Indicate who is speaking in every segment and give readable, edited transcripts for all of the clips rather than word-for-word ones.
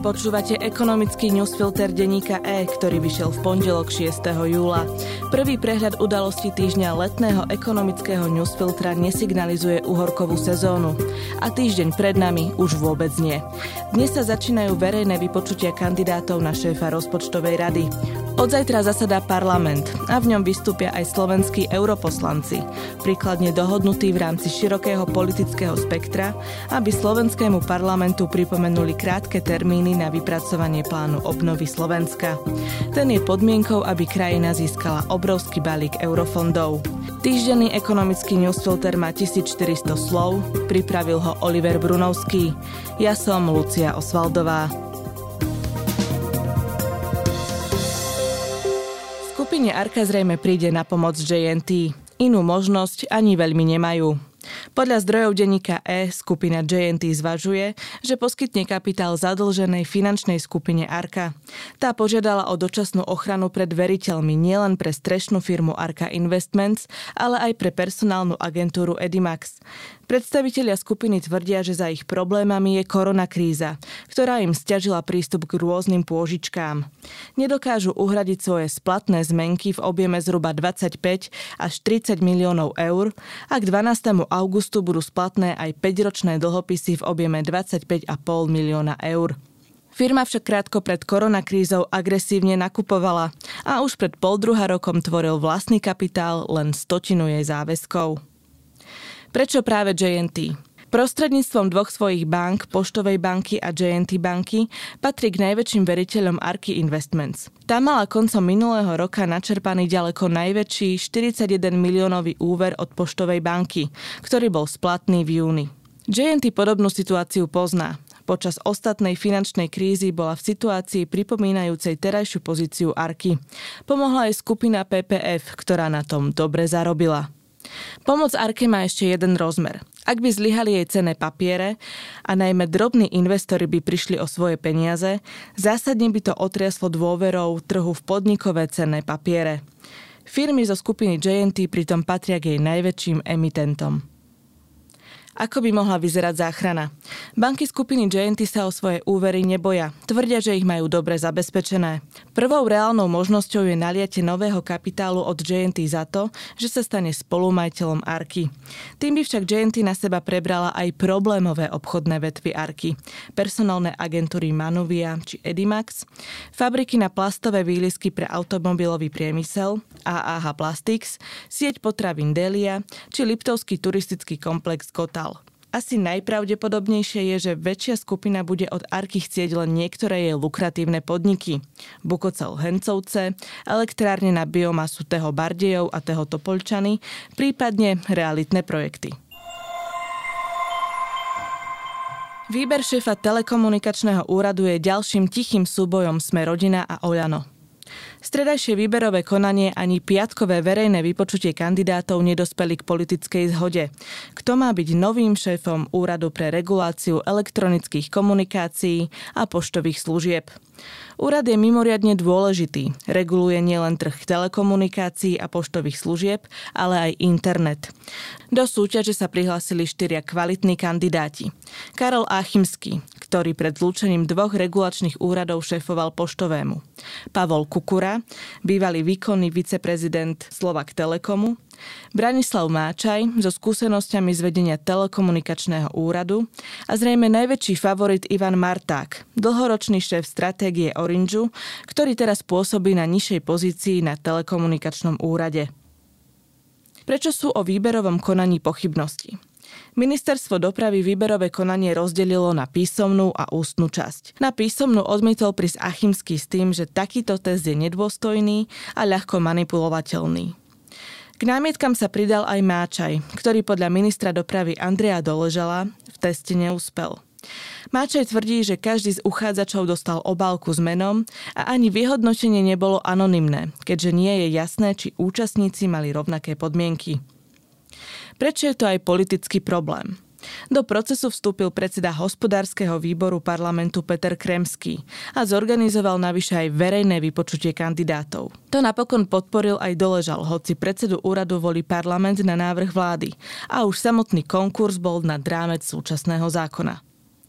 Speaker 1: Počúvate ekonomický newsfilter denníka E, ktorý vyšiel v pondelok 6. júla. Prvý prehľad udalostí týždňa letného ekonomického newsfiltra nesignalizuje uhorkovú sezónu. A týždeň pred nami už vôbec nie. Dnes sa začínajú verejné vypočutia kandidátov na šéfa rozpočtovej rady. Od zajtra zasadá parlament a v ňom vystúpia aj slovenskí europoslanci, príkladne dohodnutí v rámci širokého politického spektra, aby slovenskému parlamentu pripomenuli krátke termíny na vypracovanie plánu obnovy Slovenska. Ten je podmienkou, aby krajina získala obrovský balík eurofondov. Týždenný ekonomický newsfilter má 1400 slov, pripravil ho Oliver Brunovský. Ja som Lucia Osvaldová. Skupine Arka zrejme príde na pomoc JNT. Inú možnosť ani veľmi nemajú. Podľa zdrojov denníka E skupina JNT zvažuje, že poskytne kapitál zadlženej finančnej skupine Arka. Tá požiadala o dočasnú ochranu pred veriteľmi nielen pre strešnú firmu Arka Investments, ale aj pre personálnu agentúru Edimax. Predstavitelia skupiny tvrdia, že za ich problémami je koronakríza, ktorá im sťažila prístup k rôznym pôžičkám. Nedokážu uhradiť svoje splatné zmenky v objeme zhruba 25 až 30 miliónov eur a k 12. augustu budú splatné aj 5-ročné dlhopisy v objeme 25,5 milióna eur. Firma však krátko pred koronakrízou agresívne nakupovala a už pred poldruha rokom tvoril vlastný kapitál len 100% jej záväzkov. Prečo práve JNT? Prostredníctvom dvoch svojich bank, Poštovej banky a JNT banky, patrí k najväčším veriteľom Arky Investments. Tá mala koncom minulého roka načerpaný ďaleko najväčší 41 miliónový úver od Poštovej banky, ktorý bol splatný v júni. JNT podobnú situáciu pozná. Počas ostatnej finančnej krízy bola v situácii pripomínajúcej terajšiu pozíciu Arky. Pomohla aj skupina PPF, ktorá na tom dobre zarobila. Pomoc Arke má ešte jeden rozmer. Ak by zlyhali jej cenné papiere a najmä drobní investori by prišli o svoje peniaze, zásadne by to otriaslo dôverou trhu v podnikové cenné papiere. Firmy zo skupiny JNT pritom patria k jej najväčším emitentom. Ako by mohla vyzerať záchrana? Banky skupiny JNT sa o svoje úvery neboja. Tvrdia, že ich majú dobre zabezpečené. Prvou reálnou možnosťou je naliate nového kapitálu od JNT za to, že sa stane spolumajiteľom Arky. Tým by však JNT na seba prebrala aj problémové obchodné vetvy Arky. Personálne agentúry Manuvia či Edimax, fabriky na plastové výlisky pre automobilový priemysel, AAH Plastics, sieť potravín Delia či Liptovský turistický komplex Kotal. Asi najpravdepodobnejšie je, že väčšia skupina bude od Arky chcieť len niektoré jej lukratívne podniky. Bukocel Hencovce, elektrárne na biomasu Teho Bardejov a Teho Topolčany, prípadne realitné projekty. Výber šéfa telekomunikačného úradu je ďalším tichým súbojom Smer-Rodina a Oľano. Stredajšie výberové konanie ani piatkové verejné vypočutie kandidátov nedospeli k politickej zhode. Kto má byť novým šéfom Úradu pre reguláciu elektronických komunikácií a poštových služieb? Úrad je mimoriadne dôležitý. Reguluje nielen trh telekomunikácií a poštových služieb, ale aj internet. Do súťaže sa prihlásili 4 kvalitní kandidáti. Karol Achimský, ktorý pred zlúčením 2 regulačných úradov šéfoval Poštovému. Pavol Kukura, bývalý výkonný viceprezident Slovak Telekomu, Branislav Máčaj so skúsenosťami z vedenia telekomunikačného úradu a zrejme najväčší favorit Ivan Marták, dlhoročný šéf stratégie Orangeu, ktorý teraz pôsobí na nižšej pozícii na telekomunikačnom úrade. Prečo sú o výberovom konaní pochybnosti? Ministerstvo dopravy výberové konanie rozdelilo na písomnú a ústnu časť. Na písomnú odmietol prísť Achimský s tým, že takýto test je nedôstojný a ľahko manipulovateľný. K námietkam sa pridal aj Máčaj, ktorý podľa ministra dopravy Andreja Doležala v teste neúspel. Máčaj tvrdí, že každý z uchádzačov dostal obálku s menom a ani vyhodnotenie nebolo anonymné, keďže nie je jasné, či účastníci mali rovnaké podmienky. Prečo je to aj politický problém? Do procesu vstúpil predseda hospodárskeho výboru parlamentu Peter Kremský a zorganizoval navyše aj verejné vypočutie kandidátov. To napokon podporil aj Doležal, hoci predsedu úradu volí parlament na návrh vlády a už samotný konkurs bol nad rámec súčasného zákona.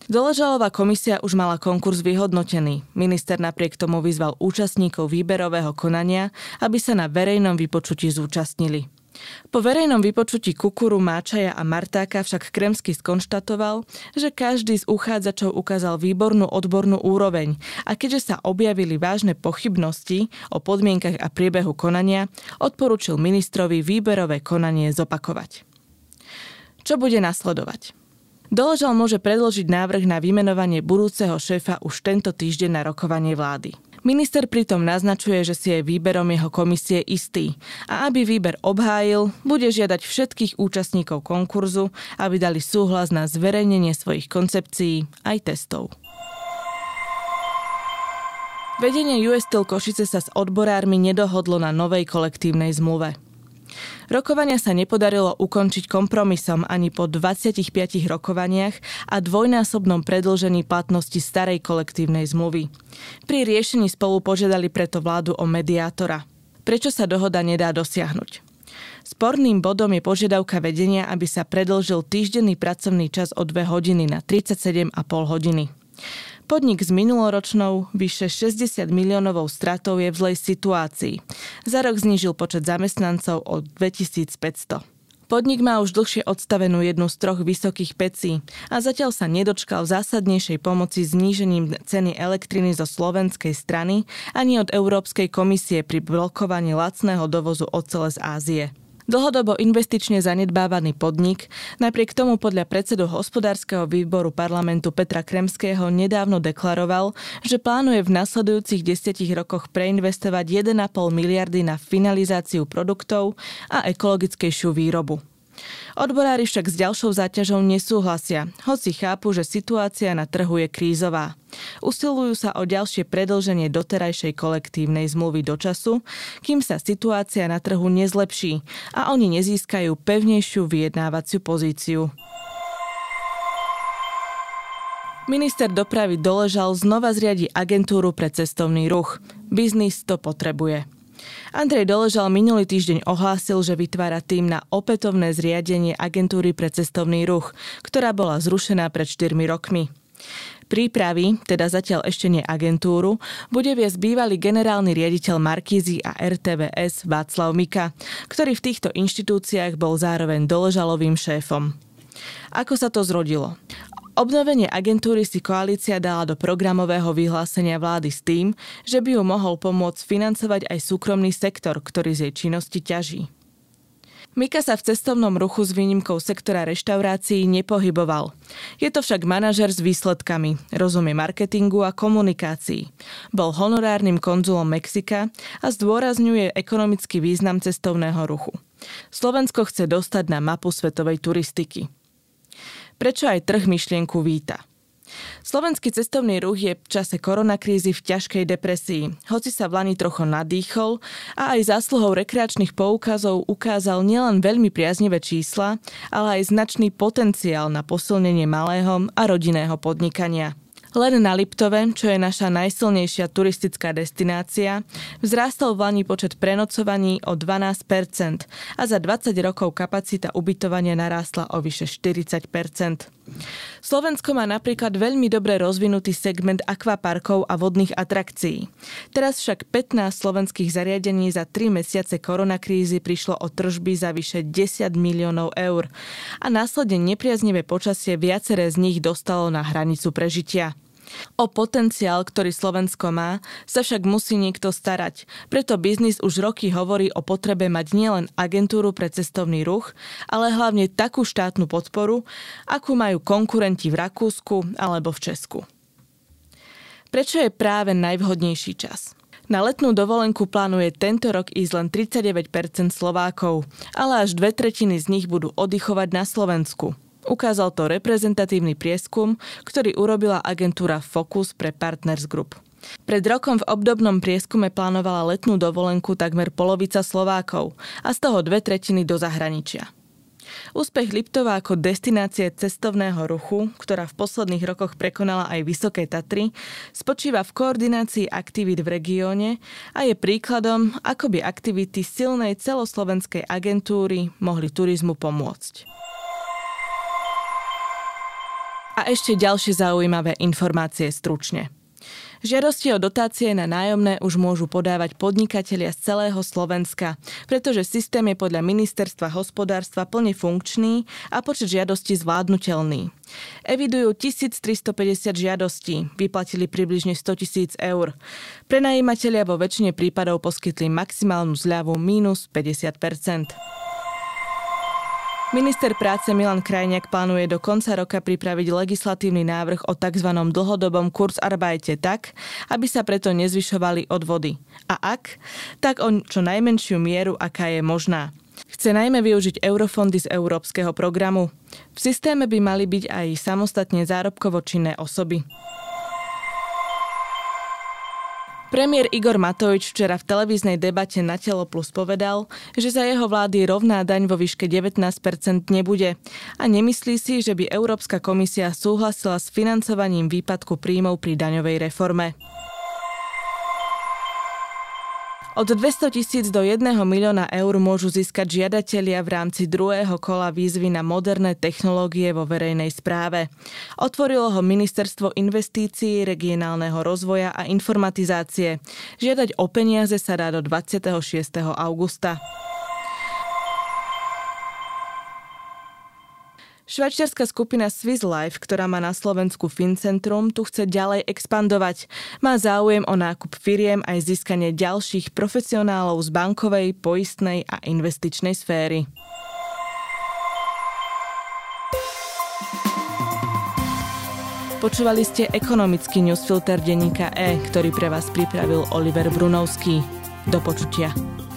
Speaker 1: Doležalová komisia už mala konkurs vyhodnotený. Minister napriek tomu vyzval účastníkov výberového konania, aby sa na verejnom vypočutí zúčastnili. Po verejnom vypočutí Kukuru, Máčaja a Martáka však Kremský skonštatoval, že každý z uchádzačov ukázal výbornú odbornú úroveň a keďže sa objavili vážne pochybnosti o podmienkach a priebehu konania, odporúčil ministrovi výberové konanie zopakovať. Čo bude nasledovať? Doležal môže predložiť návrh na vymenovanie budúceho šéfa už tento týždeň na rokovanie vlády. Minister pritom naznačuje, že si je výberom jeho komisie istý a aby výber obhájil, bude žiadať všetkých účastníkov konkurzu, aby dali súhlas na zverejnenie svojich koncepcií aj testov. Vedenie US Steel Košice sa s odborármi nedohodlo na novej kolektívnej zmluve. Rokovania sa nepodarilo ukončiť kompromisom ani po 25 rokovaniach a dvojnásobnom predĺžení platnosti starej kolektívnej zmluvy. Pri riešení spolu požiadali preto vládu o mediátora. Prečo sa dohoda nedá dosiahnuť? Sporným bodom je požiadavka vedenia, aby sa predĺžil týždenný pracovný čas o 2 hodiny na 37,5 hodiny. Podnik s minuloročnou vyše 60 miliónovou stratou je v zlej situácii. Za rok znížil počet zamestnancov o 2500. Podnik má už dlhšie odstavenú jednu z 3 vysokých pecí a zatiaľ sa nedočkal zásadnejšej pomoci znížením ceny elektriny zo slovenskej strany ani od Európskej komisie pri blokovaní lacného dovozu ocele z Ázie. Dlhodobo investične zanedbávaný podnik napriek tomu podľa predsedu hospodárskeho výboru parlamentu Petra Kremského nedávno deklaroval, že plánuje v nasledujúcich 10 rokoch preinvestovať 1,5 miliardy na finalizáciu produktov a ekologickejšiu výrobu. Odborári však s ďalšou záťažou nesúhlasia, hoci chápu, že situácia na trhu je krízová. Usilujú sa o ďalšie predĺženie doterajšej kolektívnej zmluvy do času, kým sa situácia na trhu nezlepší a oni nezískajú pevnejšiu vyjednávaciu pozíciu. Minister dopravy Doležal znova zriadi agentúru pre cestovný ruch. Biznis to potrebuje. Andrej Doležal minulý týždeň ohlásil, že vytvára tím na opätovné zriadenie agentúry pre cestovný ruch, ktorá bola zrušená pred 4 rokmi. Prípravy, teda zatiaľ ešte nie agentúru, bude viesť bývalý generálny riaditeľ Markízy a RTVS Václav Mika, ktorý v týchto inštitúciách bol zároveň Doležalovým šéfom. Ako sa to zrodilo? Obnovenie agentúry si koalícia dala do programového vyhlásenia vlády s tým, že by ju mohol pomôcť financovať aj súkromný sektor, ktorý z jej činnosti ťaží. Mika sa v cestovnom ruchu s výnimkou sektora reštaurácií nepohyboval. Je to však manažer s výsledkami, rozumie marketingu a komunikácii. Bol honorárnym konzulom Mexika a zdôrazňuje ekonomický význam cestovného ruchu. Slovensko chce dostať na mapu svetovej turistiky. Prečo aj trh myšlienku víta? Slovenský cestovný ruch je v čase koronakrízy v ťažkej depresii, hoci sa vlani trochu nadýchol a aj zásluhou rekreačných poukazov ukázal nielen veľmi priaznivé čísla, ale aj značný potenciál na posilnenie malého a rodinného podnikania. Len na Liptove, čo je naša najsilnejšia turistická destinácia, vzrástol v lani počet prenocovaní o 12% a za 20 rokov kapacita ubytovania narástla o vyše 40%. Slovensko má napríklad veľmi dobre rozvinutý segment akvaparkov a vodných atrakcií. Teraz však 15 slovenských zariadení za 3 mesiace koronakrízy prišlo o tržby za vyše 10 miliónov eur a následne nepriaznivé počasie viaceré z nich dostalo na hranicu prežitia. O potenciál, ktorý Slovensko má, sa však musí niekto starať. Preto biznis už roky hovorí o potrebe mať nielen agentúru pre cestovný ruch, ale hlavne takú štátnu podporu, akú majú konkurenti v Rakúsku alebo v Česku. Prečo je práve najvhodnejší čas? Na letnú dovolenku plánuje tento rok ísť len 39% Slovákov, ale až 2/3 z nich budú oddychovať na Slovensku. Ukázal to reprezentatívny prieskum, ktorý urobila agentúra Focus pre Partners Group. Pred rokom v obdobnom prieskume plánovala letnú dovolenku takmer polovica Slovákov a z toho 2/3 do zahraničia. Úspech Liptova ako destinácie cestovného ruchu, ktorá v posledných rokoch prekonala aj Vysoké Tatry, spočíva v koordinácii aktivít v regióne a je príkladom, ako by aktivity silnej celoslovenskej agentúry mohli turizmu pomôcť. A ešte ďalšie zaujímavé informácie stručne. Žiadosti o dotácie na nájomné už môžu podávať podnikatelia z celého Slovenska, pretože systém je podľa Ministerstva hospodárstva plne funkčný a počet žiadostí zvládnutelný. Evidujú 1350 žiadostí, vyplatili približne 100 000 eur. Prenajímatelia vo väčšine prípadov poskytli maximálnu zľavu minus 50%. Minister práce Milan Krajniak plánuje do konca roka pripraviť legislatívny návrh o tzv. Dlhodobom Kurzarbeite tak, aby sa preto nezvyšovali odvody. A ak, tak o čo najmenšiu mieru, aká je možná. Chce najmä využiť eurofondy z európskeho programu. V systéme by mali byť aj samostatne zárobkovo činné osoby. Premiér Igor Matovič včera v televíznej debate na Telo Plus povedal, že za jeho vlády rovná daň vo výške 19% nebude a nemyslí si, že by Európska komisia súhlasila s financovaním výpadku príjmov pri daňovej reforme. Od 200 000 do 1 milióna eur môžu získať žiadatelia v rámci druhého kola výzvy na moderné technológie vo verejnej správe. Otvorilo ho Ministerstvo investícií, regionálneho rozvoja a informatizácie. Žiadať o peniaze sa dá do 26. augusta. Švajčiarska skupina Swiss Life, ktorá má na Slovensku Fincentrum, tu chce ďalej expandovať. Má záujem o nákup firiem aj získanie ďalších profesionálov z bankovej, poistnej a investičnej sféry. Počúvali ste ekonomický newsfilter denníka E, ktorý pre vás pripravil Oliver Brunovský. Do počutia.